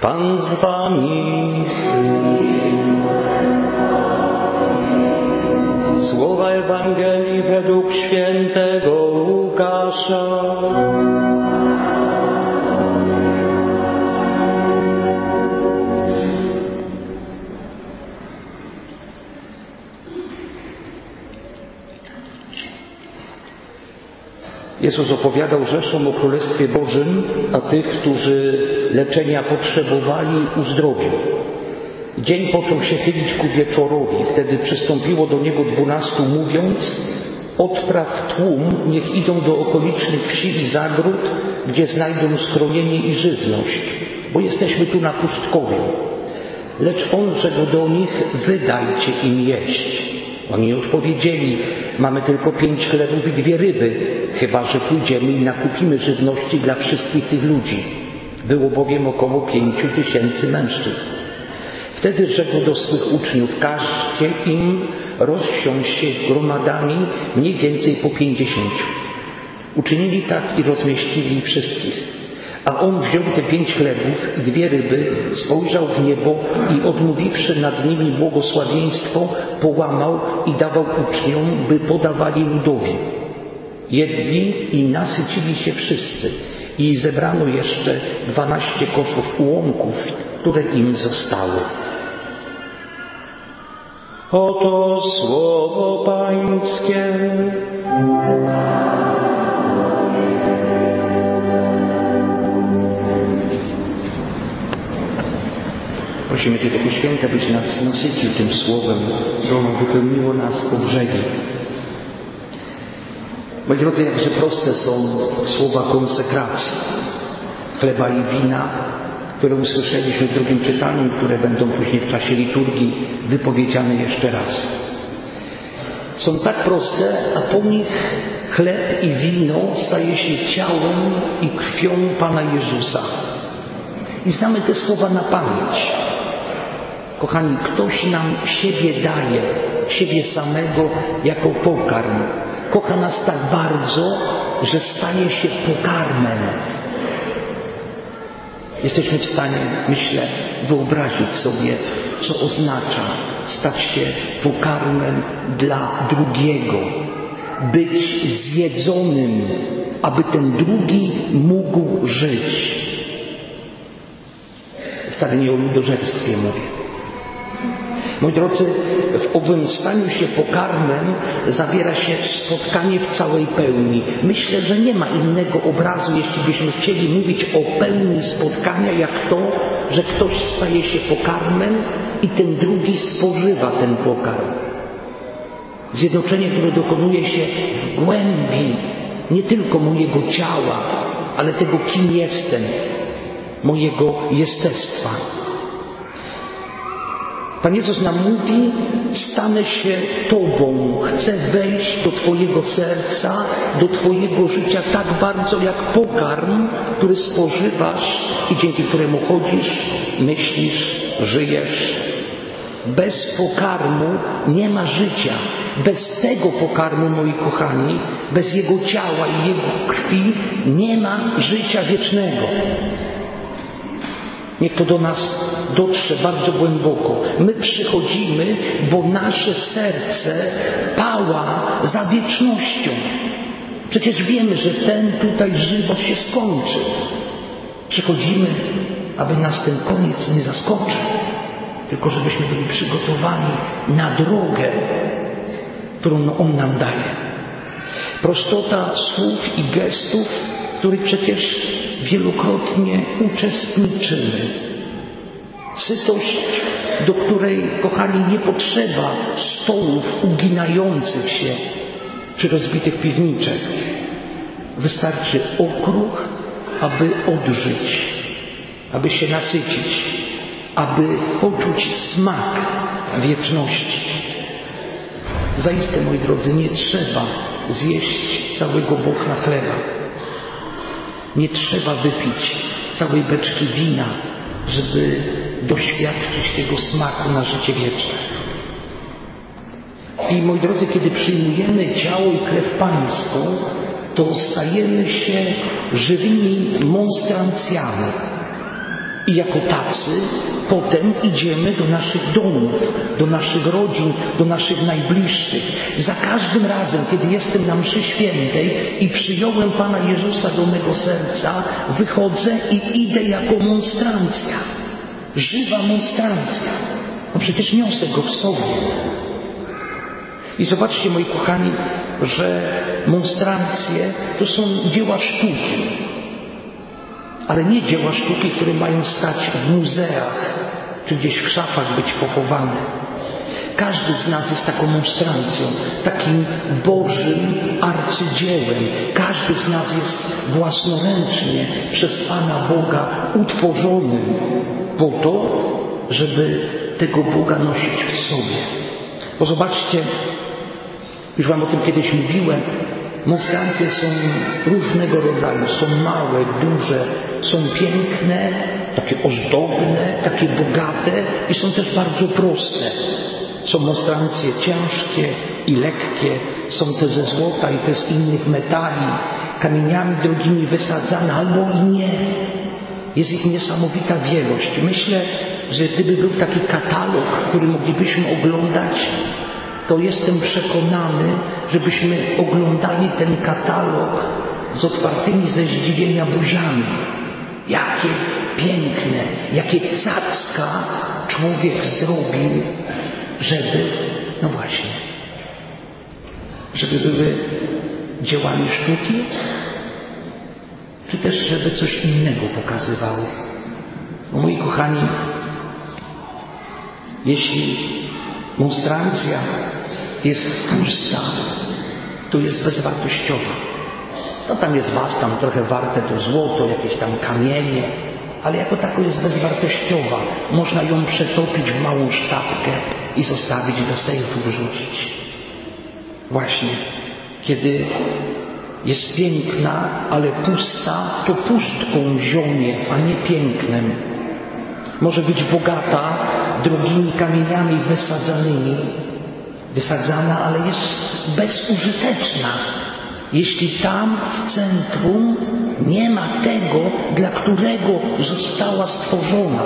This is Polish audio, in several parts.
Pan z wami. Słowa Ewangelii według świętego Łukasza. Jezus opowiadał rzeszom o Królestwie Bożym, a tych, którzy leczenia potrzebowali, uzdrowił. Dzień począł się chylić ku wieczorowi. Wtedy przystąpiło do Niego 12, mówiąc: odpraw tłum, niech idą do okolicznych wsi i zagród, gdzie znajdą schronienie i żywność, bo jesteśmy tu na pustkowiu. Lecz On rzekł do nich: wydajcie im jeść. Oni odpowiedzieli: mamy tylko 5 chlebów i 2 ryby, chyba że pójdziemy i nakupimy żywności dla wszystkich tych ludzi. Było bowiem około 5000 mężczyzn. Wtedy rzekł do swych uczniów: każcie im rozsiąść się z gromadami, mniej więcej po 50. Uczynili tak i rozmieścili ich wszystkich. A On wziął te 5 chlebów i 2 ryby, spojrzał w niebo i odmówiwszy nad nimi błogosławieństwo, połamał i dawał uczniom, by podawali ludowi. Jedli i nasycili się wszyscy i zebrano jeszcze 12 koszów ułomków, które im zostały. Oto słowo Pańskie. Prosimy Cię, Duchu Święty, byś nas nasycił tym słowem, by ono wypełniło nas po brzegi. Moi drodzy, jakże proste są słowa konsekracji chleba i wina, które usłyszeliśmy w drugim czytaniu, które będą później w czasie liturgii wypowiedziane jeszcze raz. Są tak proste, a po nich chleb i wino staje się ciałem i krwią Pana Jezusa. I znamy te słowa na pamięć. Kochani, ktoś nam siebie daje, siebie samego jako pokarm. Kocha nas tak bardzo, że staje się pokarmem. Jesteśmy w stanie, myślę, wyobrazić sobie, co oznacza stać się pokarmem dla drugiego. Być zjedzonym, aby ten drugi mógł żyć. Wcale nie o ludożerstwie mówię. Moi drodzy, w owym staniu się pokarmem zawiera się spotkanie w całej pełni. Myślę, że nie ma innego obrazu, jeśli byśmy chcieli mówić o pełni spotkania, jak to, że ktoś staje się pokarmem i ten drugi spożywa ten pokarm. Zjednoczenie, które dokonuje się w głębi nie tylko mojego ciała, ale tego, kim jestem, mojego jestestwa. Pan Jezus nam mówi: stanę się Tobą, chcę wejść do Twojego serca, do Twojego życia tak bardzo jak pokarm, który spożywasz i dzięki któremu chodzisz, myślisz, żyjesz. Bez pokarmu nie ma życia. Bez tego pokarmu, moi kochani, bez Jego ciała i Jego krwi nie ma życia wiecznego. Niech to do nas dotrze bardzo głęboko. My przychodzimy, bo nasze serce pała za wiecznością. Przecież wiemy, że ten tutaj żywot się skończy. Przychodzimy, aby nas ten koniec nie zaskoczył, tylko żebyśmy byli przygotowani na drogę, którą On nam daje. Prostota słów i gestów, w których przecież wielokrotnie uczestniczymy. Sytość, do której, kochani, nie potrzeba stołów uginających się przy rozbitych piwniczek. Wystarczy okruch, aby odżyć, aby się nasycić, aby poczuć smak wieczności. Zaiste, moi drodzy, nie trzeba zjeść całego bochna chleba. Nie trzeba wypić całej beczki wina, żeby doświadczyć tego smaku na życie wieczne. I moi drodzy, kiedy przyjmujemy ciało i krew Pańską, to stajemy się żywymi monstrancjami. I jako tacy potem idziemy do naszych domów, do naszych rodzin, do naszych najbliższych. Za każdym razem, kiedy jestem na mszy świętej i przyjąłem Pana Jezusa do mego serca, wychodzę i idę jako monstrancja. Żywa monstrancja. No przecież niosę go w sobie. I zobaczcie, moi kochani, że monstrancje to są dzieła sztuki. Ale nie dzieła sztuki, które mają stać w muzeach, czy gdzieś w szafach być pochowane. Każdy z nas jest taką monstrancją, takim Bożym arcydziełem. Każdy z nas jest własnoręcznie przez Pana Boga utworzonym po to, żeby tego Boga nosić w sobie. Bo zobaczcie, już Wam o tym kiedyś mówiłem, monstrancje są różnego rodzaju, są małe, duże, są piękne, takie ozdobne, takie bogate i są też bardzo proste. Są monstrancje ciężkie i lekkie, są te ze złota i te z innych metali, kamieniami drogimi wysadzane albo i nie. Jest ich niesamowita wielość. Myślę, że gdyby był taki katalog, który moglibyśmy oglądać, to jestem przekonany, żebyśmy oglądali ten katalog z otwartymi ze zdziwienia buziami. Jakie piękne, jakie cacka człowiek zrobił, żeby, no właśnie, żeby były dziełami sztuki, czy też żeby coś innego pokazywały. No, moi kochani, jeśli monstrancja jest pusta, to jest bezwartościowa. No tam jest tam trochę warte to złoto, jakieś tam kamienie, ale jako tako jest bezwartościowa. Można ją przetopić w małą sztabkę i zostawić do sejfu wrzucić. Właśnie, kiedy jest piękna, ale pusta, to pustką zionie, a nie pięknem. Może być bogata drogimi kamieniami wysadzana, ale jest bezużyteczna, jeśli tam w centrum nie ma tego, dla którego została stworzona.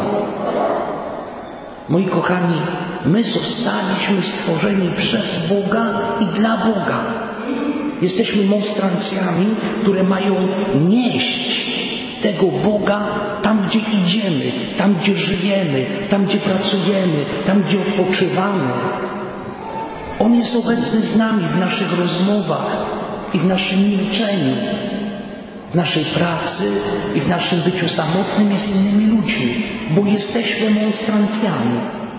Moi kochani, my zostaliśmy stworzeni przez Boga i dla Boga. Jesteśmy monstrancjami, które mają nieść tego Boga tam, gdzie idziemy, tam, gdzie żyjemy, tam, gdzie pracujemy, tam, gdzie odpoczywamy. On jest obecny z nami w naszych rozmowach i w naszym milczeniu, w naszej pracy i w naszym byciu samotnym i z innymi ludźmi, bo jesteśmy monstrancjami.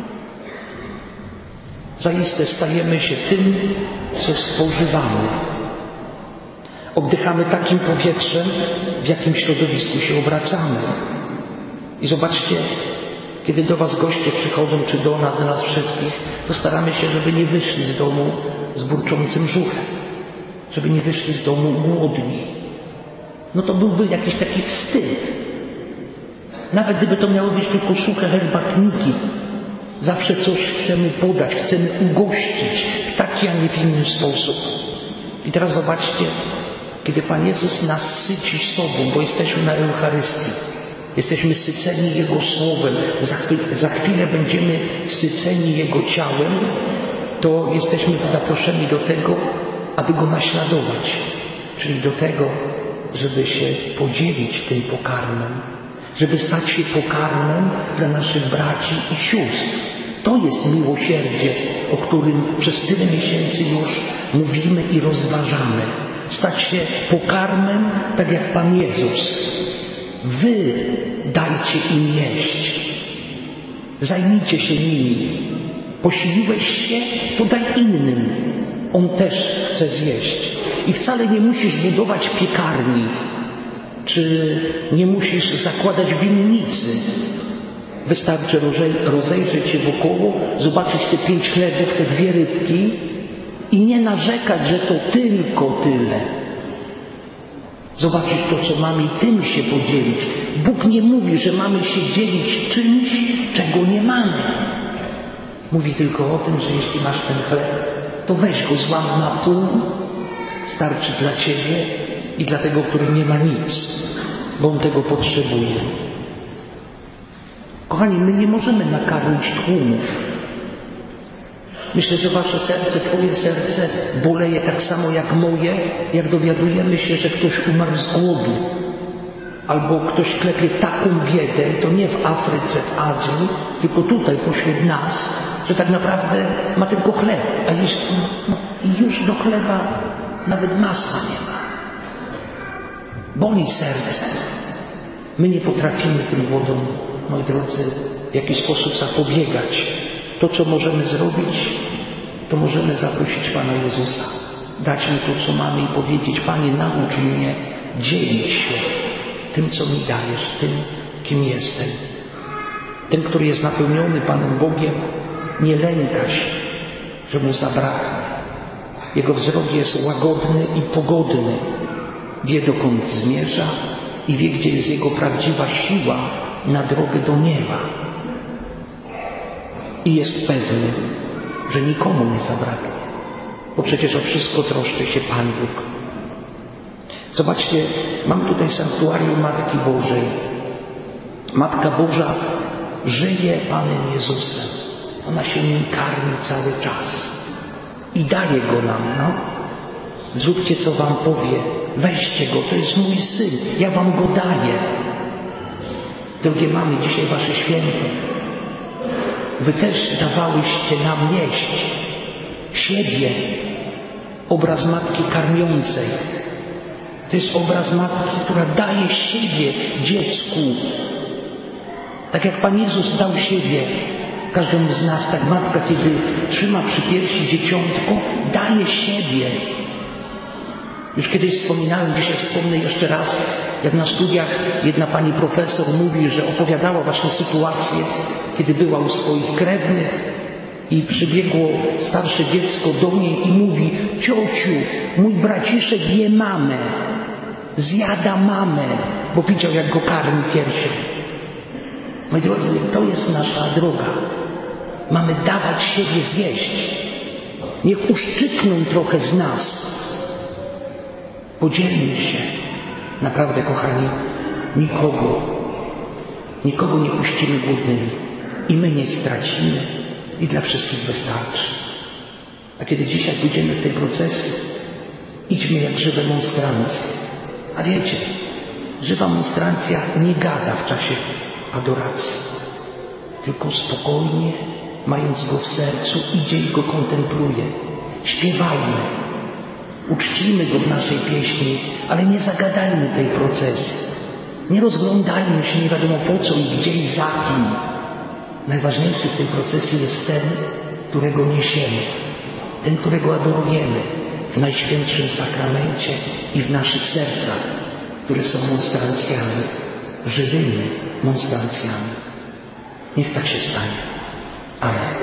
Zaiste stajemy się tym, co spożywamy. Oddychamy takim powietrzem, w jakim środowisku się obracamy. I zobaczcie, kiedy do Was goście przychodzą, czy do nas wszystkich, to staramy się, żeby nie wyszli z domu z burczącym brzuchem, żeby nie wyszli z domu głodni. No to byłby jakiś taki wstyd. Nawet gdyby to miały być tylko suche herbatniki, zawsze coś chcemy podać, chcemy ugościć w taki, a nie w inny sposób. I teraz zobaczcie, kiedy Pan Jezus nas syci sobą, bo jesteśmy na Eucharystii, jesteśmy syceni Jego Słowem, za chwilę będziemy syceni Jego ciałem, to jesteśmy zaproszeni do tego, aby Go naśladować, czyli do tego, żeby się podzielić tym pokarmem, żeby stać się pokarmem dla naszych braci i sióstr. To jest miłosierdzie, o którym przez tyle miesięcy już mówimy i rozważamy. Stać się pokarmem, tak jak Pan Jezus. Wy dajcie im jeść. Zajmijcie się nimi. Posiliłeś się, to daj innym. On też chce zjeść. I wcale nie musisz budować piekarni, czy nie musisz zakładać winnicy. Wystarczy rozejrzeć się wokoło, zobaczyć te 5 chlebów, te 2 rybki i nie narzekać, że to tylko tyle. Zobaczyć to, co mamy i tym się podzielić. Bóg nie mówi, że mamy się dzielić czymś, czego nie mamy. Mówi tylko o tym, że jeśli masz ten chleb, to weź go złam na pół, starczy dla Ciebie i dla tego, który nie ma nic, bo on tego potrzebuje. Kochani, my nie możemy nakarmić tłumów. Myślę, że wasze serce, twoje serce boleje tak samo jak moje, jak dowiadujemy się, że ktoś umarł z głodu. Albo ktoś klepie taką biedę, i to nie w Afryce, w Azji, tylko tutaj pośród nas, że tak naprawdę ma tylko chleb, a i już do chleba nawet masła nie ma. Boli serce. My nie potrafimy tym głodom, moi drodzy, w jakiś sposób zapobiegać. To, co możemy zrobić, to możemy zaprosić Pana Jezusa, dać Mu to, co mamy i powiedzieć: Panie, naucz mnie dzielić się tym, co mi dajesz, tym, kim jestem. Ten, który jest napełniony Panem Bogiem, nie lęka się, że mu zabraknie. Jego wzrok jest łagodny i pogodny. Wie, dokąd zmierza i wie, gdzie jest jego prawdziwa siła na drogę do nieba. I jest pewny, że nikomu nie zabraknie, bo przecież o wszystko troszczy się Pan Bóg. Zobaczcie, mam tutaj sanktuarium Matki Bożej. Matka Boża żyje Panem Jezusem. Ona się nim karmi cały czas i daje go nam. Zróbcie, co wam powie, weźcie go, to jest mój syn, ja wam go daję. Drogie mamy, dzisiaj wasze święto. Wy też dawałyście nam jeść siebie. Obraz matki karmiącej. To jest obraz matki, która daje siebie dziecku. Tak jak Pan Jezus dał siebie każdemu z nas, tak matka, kiedy trzyma przy piersi dzieciątko, daje siebie. Już kiedyś wspominałem, dzisiaj wspomnę jeszcze raz, jak na studiach jedna pani profesor mówi, że opowiadała właśnie sytuację, kiedy była u swoich krewnych i przybiegło starsze dziecko do niej i mówi: ciociu, mój braciszek je mamę, zjada mamę, bo widział, jak go karmi piersią. Moi drodzy, to jest nasza droga. Mamy dawać siebie zjeść. Niech uszczypną trochę z nas. Podzielmy się. Naprawdę, kochani, nikogo nie puścimy głodnymi. I my nie stracimy. I dla wszystkich wystarczy. A kiedy dzisiaj pójdziemy w tej procesji, idźmy jak żywe monstrancje. A wiecie, żywa monstrancja nie gada w czasie adoracji, tylko spokojnie, mając go w sercu, idzie i go kontempluje. Śpiewajmy, uczcijmy go w naszej pieśni, ale nie zagadajmy tej procesji. Nie rozglądajmy się nie wiadomo po co i gdzie i za kim. Najważniejszy w tej procesji jest ten, którego niesiemy, ten, którego adorujemy w Najświętszym Sakramencie i w naszych sercach, które są monstrancjami, żywymi monstrancjami. Niech tak się stanie. Amen.